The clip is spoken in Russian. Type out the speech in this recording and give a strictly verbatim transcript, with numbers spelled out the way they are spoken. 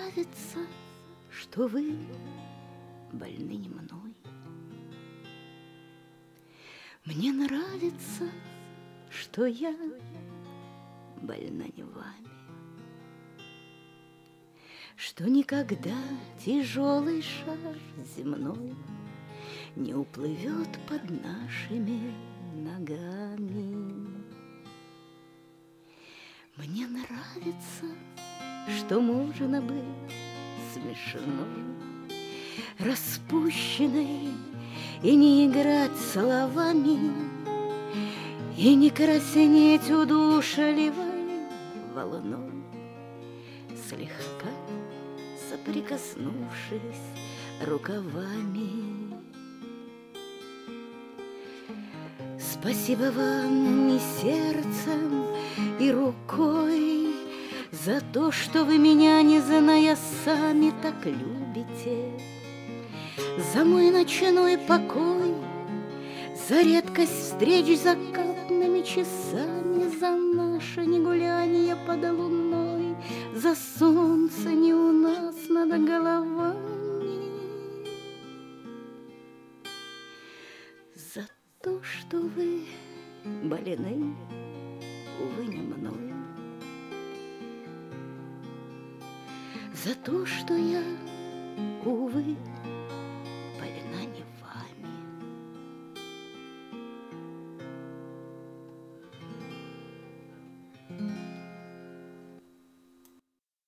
нравится, что вы больны не мной. Мне нравится, что я больна не вами, что никогда тяжелый шар земной не уплывет под нашими ногами. Мне нравится, что можно быть смешной, распущенной, и не играть словами, и не краснеть удушливой волной, слегка соприкоснувшись рукавами. Спасибо вам и сердцем, и рукой за то, что вы меня, не зная сами, так любите, за мой ночной покой, за редкость встреч закатными часами, за наше негуляние под луной, за солнце не у нас над головами, за то, что вы больны, увы, не мной, за то, что я, увы,